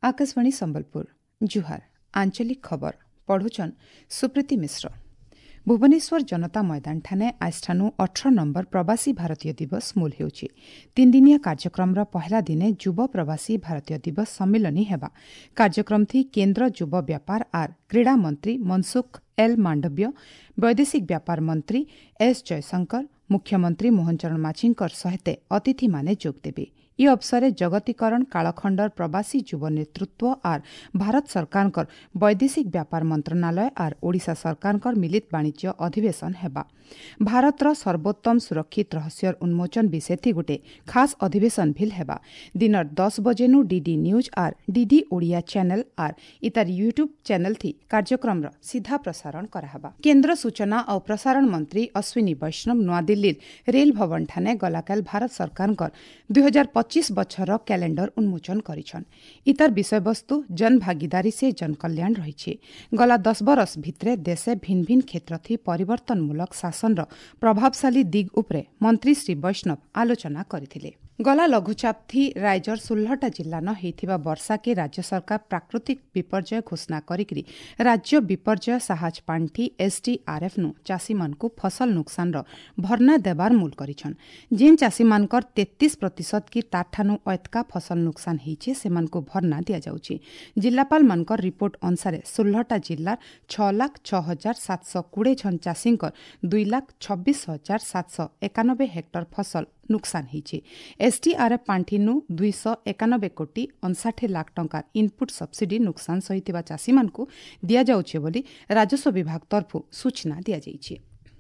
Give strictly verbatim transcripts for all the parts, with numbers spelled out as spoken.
आकाशवाणी संबलपुर जुहार आंचलिक खबर पढ़ुचन सुप्रीति मिश्र। भुवनेश्वर जनता मैदान ठाने आजठानु अठर नंबर प्रवासी भारतीय दिवस मूल हेउछि। तीन दिनिया कार्यक्रम पहला दिने युव प्रवासी भारतीय दिवस सम्मिलनी हेबा। कार्यक्रम थी केन्द्र युव व्यापार आर क्रीड़ा मंत्री मनसुख एल मांडव्य, वैदेशिक व्यापार मंत्री एस जयशंकर, मुख्यमंत्री मोहन चरण माझींकर सहित अतिथि माने जोग देबे। ई अवसरे जगतीकरण कालखंडर प्रवासी युव नेतृत्व आर भारत सरकार वैदेशिक व्यापार मंत्रणालय आर ओडिशा सरकार मिलित वाणिज्य अधिवेशन हेबा। भारतर सर्वोत्तम सुरक्षित रहस्यर उन्मोचन विषय थी गोटे खास अधिवेशन भिल हेबा। दिनर दस बजेनु डीडी न्यूज आर डीडी ओडिया चैनल आर इतार यूट्यूब चैनल थी कार्यक्रम सीधा प्रसारण कराहबा। केन्द्र सूचना और प्रसारण मंत्री अश्विनी वैष्णव नूआदिल्ली रेल भवन ठाने गलाकाल भारत सरकार दुई हजार पच्चीस बछर कैलेंडर उन्मोचन करिछन। इतर विषय वस्तु जन भागीदारी से जन कल्याण रही। गला दस बरस भित्रे देशे भिन्न भिन्न क्षेत्र थी परिवर्तनमूलक शासन प्रभावशाली दिग उपरे मंत्री श्री वैष्णव आलोचना करथिले। गला लघुचाप थी रायजर सुल्हटा जिल्ला न हेथिबा वर्षा के राज्य सरकार प्राकृतिक विपर्यय घोषणा करिकरी राज्य विपर्यय साहाज पांठी एसडीआरएफ नु चासी मानकु फसल नुकसान रो भरना देबार मूल करिछन। जेन चासी मानकर तैंतीस प्रतिशत की ताठानु अतका फसल नुकसान हेछि सेमानकु भरना दिया जाउछि। जिल्लापाल मानकर रिपोर्ट अनुसार सुल्हटा जिल्लार छह लाख छह हजार सात सौ कुड़े जन चासींकर दुई लाख छब्बीस हजार सात सौ एकानबे हेक्टर फसल नुकसान होइछि। एसडीआरएफ पांठिनु दुई सौ एकानबे कोटी अनसाठे लाख टंका इनपुट सब्सिडी नुकसान सहित चाषी मानकु दिया जाउछि बोली राजस्व विभाग तरफु सूचना दिया जाइछि।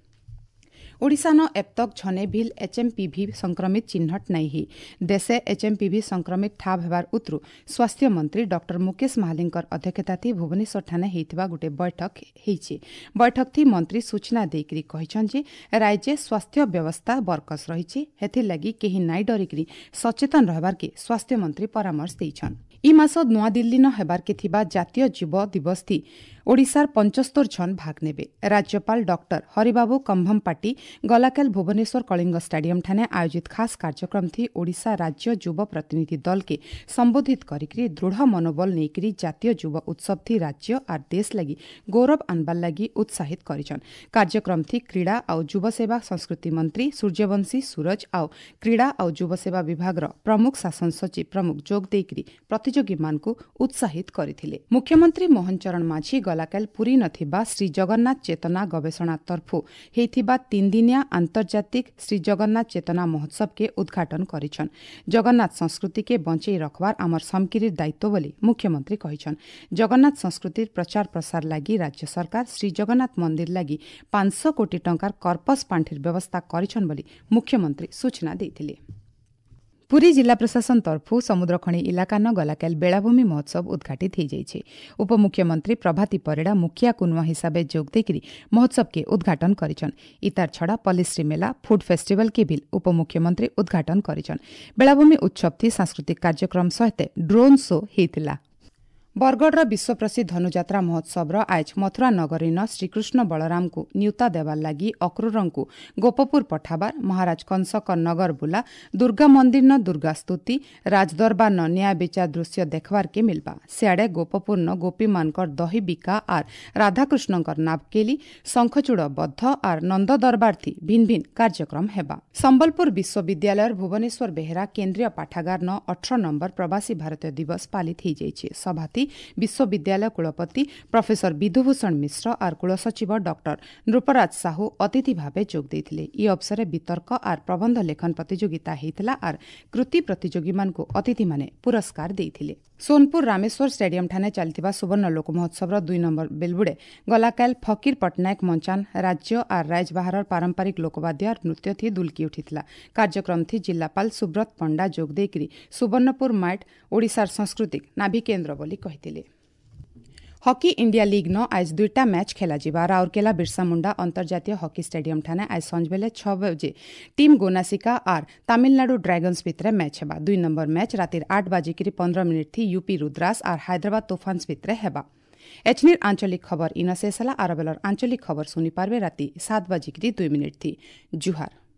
ओडिशा न एबतक झने भिल एचएमपीवी संक्रमित चिन्हट नहीं ही। देशे एचएमपीवी संक्रमित ठाब हेबार उत्रु स्वास्थ्य मंत्री डॉक्टर मुकेश महालिंकर अध्यक्षता थी भुवनेश्वर ठाने हेतिबा गुटे बैठक हेछि। बैठक थी मंत्री सूचना देकरी कहिछन जे राज्य स्वास्थ्य व्यवस्था बरकस रहिछि। हेथि लागि केही नाइ डरिकरी सचेतन रहबार के स्वास्थ्य मंत्री परामर्श दैछन। ई मास नूआदिल्ली न हेबार के थिबा जातीय युव दिवस थी ओडिशार पंचस्तर जन भाग नेबे। राज्यपाल डॉक्टर हरिबाबू कंभमपाटी गलाकाल भुवनेश्वर कलिंग स्टाडियम ठाने आयोजित खास कार्यक्रम थी ओडिशा राज्य युव प्रतिनिधि दल के संबोधित करिकरी दृढ़ मनोबल नेकरी जातीय युव उत्सव थी राज्य आर देश लगी गौरव आनबार लगी उत्साहित करिछन। कार्यक्रम थी क्रीड़ा और युव सेवा संस्कृति मंत्री सूर्यवंशी सूरज और क्रीड़ा और युव सेवा विभाग प्रमुख शासन सचिव प्रमुख जोग देकरी प्रतियोगी मानकु उत्साहित करथिले। मुख्यमंत्री मोहन चरण माझी गलाकाल पुरी नथिबा श्री जगन्नाथ चेतना गवेषणा तरफु हेथिबा तीन दिनिया आंतर्जातिक श्री जगन्नाथ चेतना महोत्सव के उद्घाटन करिछन। जगन्नाथ संस्कृति के बंचई रखवार आमर समकिरीर दायित्व बोली मुख्यमंत्री कहिछन। जगन्नाथ संस्कृतिर प्रचार प्रसार लागि राज्य सरकार श्री जगन्नाथ मंदिर लागि पांच सौ कोटी टंकार कर्पस पांठिर व्यवस्था करिछन बोली मुख्यमंत्री सूचना दैथिले। पुरी जिला प्रशासन तरफु समुद्रखणी इलाका न गलाकाल बेलाभूमि महोत्सव उद्घाटित हो जाइए। उपमुख्यमंत्री प्रभाती परिड़ा मुखिया कुनुआ हिसाब से जोग देकरी महोत्सव के उद्घाटन करिछन। इतार छड़ा पलिश्री मेला फूड फेस्टिवल के भी उपमुख्यमंत्री उद्घाटन करिछन। बेलाभूमि उत्सव थी सांस्कृतिक कार्यक्रम सहित ड्रोन शो हेतिला। बरगढ़ विश्व प्रसिद्ध धनुजात्रा महोत्सव आज मथुरा नगरी न श्रीकृष्ण बलराम को न्यूता देवार लगी अक्रूर को गोपपुर पठाबार महाराज कंसक नगर बुला दुर्गा मंदिर न दुर्गा स्तुति राजदरबार न न्याय विचार दृश्य देखवार के मिलबा। सियाड़े गोपपुर न गोपी मानकर दही बिका आर राधाकृष्णकर नाबकेली शंखचूड़ बद्ध आर नंद दरबार थी भिन्न भिन्न कार्यक्रम हेबा। संबलपुर विश्वविद्यालय भुवनेश्वर बेहेरा केन्द्रीय पाठागार न अठर नंबर प्रवासी भारतीय दिवस पालित हो जाइए। सभा विश्वविद्यालय कुलपति प्रोफेसर विधुभूषण मिश्र और कुलसचिव डॉक्टर नृपराज साहू अतिथि भावे जोग देथिले। ई अवसर वितर्क और प्रबंध लेखन प्रतियोगिता हेतिला और कृति प्रतियोगी मानकु अतिथि माने पुरस्कार देथिले। सोनपुर रामेश्वर स्टेडियम ठाने चलतिबा सुवर्ण लोक महोत्सव दुई नंबर बेलबुड़े गलाकाल फकीर पटनायक मंचान राज्य और राज्य बाहर पारंपरिक लोकवाद्य नृत्य थी दुलकी उठिथिला। कार्यक्रम थी जिलापाल सुब्रत पंडा जोग देकरी सुवर्णपुर माइट ओडिशार सांस्कृतिक नाभि केन्द्र बोली कहिथिले। हॉकी इंडिया लीग न आज दुईटा मैच खेला जिबा। राउरकेला बिरसा मुंडा अंतर्जातीय हॉकी स्टेडियम ठाने आज संज बेले छह बजे टीम गोनासिका और तमिलनाडु ड्रैगन्स भितरे मैच हेबा। दुई नंबर मैच रातिर आठ बाजिकी पंद्रह मिनिट थी यूपी रुद्रास और हैदराबाद तोफान्स भितरे हेबा। एचनिर आंचलिक खबर इन शेषला आरबेलर आंचलिक खबर सुनी पारबे राति सात बाजिकी दुई मिनिट थी। जुहार।